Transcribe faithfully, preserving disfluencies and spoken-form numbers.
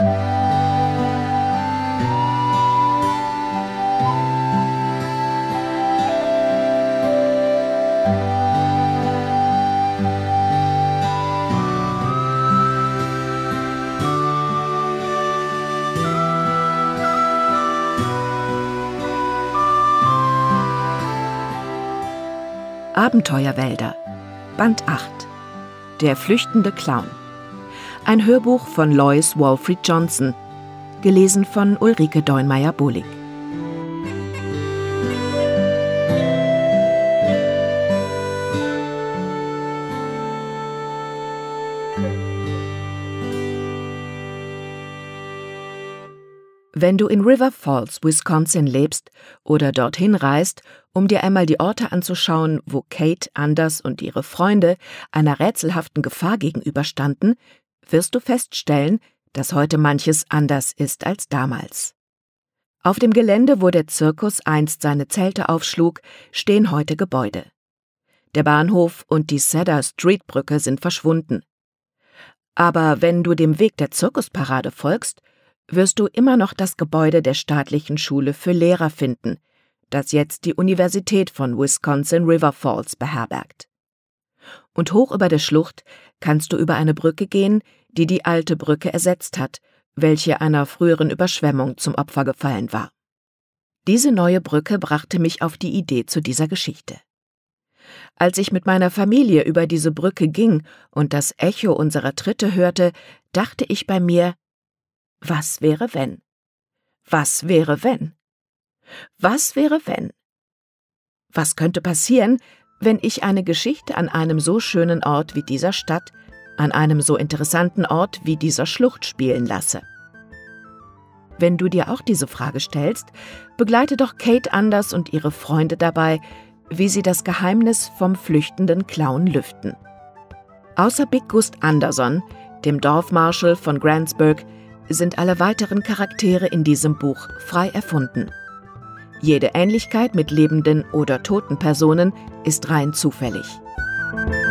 Abenteuerwälder, Band acht. Der flüchtende Clown. Ein Hörbuch von Lois Walfried Johnson, gelesen von Ulrike Deunmeier-Bohlig. Wenn du in River Falls, Wisconsin lebst oder dorthin reist, um dir einmal die Orte anzuschauen, wo Kate, Anders und ihre Freunde einer rätselhaften Gefahr gegenüberstanden, wirst du feststellen, dass heute manches anders ist als damals. Auf dem Gelände, wo der Zirkus einst seine Zelte aufschlug, stehen heute Gebäude. Der Bahnhof und die Cedar Street Brücke sind verschwunden. Aber wenn du dem Weg der Zirkusparade folgst, wirst du immer noch das Gebäude der staatlichen Schule für Lehrer finden, das jetzt die Universität von Wisconsin River Falls beherbergt. Und hoch über der Schlucht kannst du über eine Brücke gehen, die die alte Brücke ersetzt hat, welche einer früheren Überschwemmung zum Opfer gefallen war. Diese neue Brücke brachte mich auf die Idee zu dieser Geschichte. Als ich mit meiner Familie über diese Brücke ging und das Echo unserer Tritte hörte, dachte ich bei mir: Was wäre, wenn? Was wäre, wenn? Was wäre, wenn? Was könnte passieren, wenn ich eine Geschichte an einem so schönen Ort wie dieser Stadt, an einem so interessanten Ort wie dieser Schlucht spielen lasse? Wenn du dir auch diese Frage stellst, begleite doch Kate Anders und ihre Freunde dabei, wie sie das Geheimnis vom flüchtenden Clown lüften. Außer Big Gust Anderson, dem Dorfmarschall von Grantsburg, sind alle weiteren Charaktere in diesem Buch frei erfunden. Jede Ähnlichkeit mit lebenden oder toten Personen ist rein zufällig.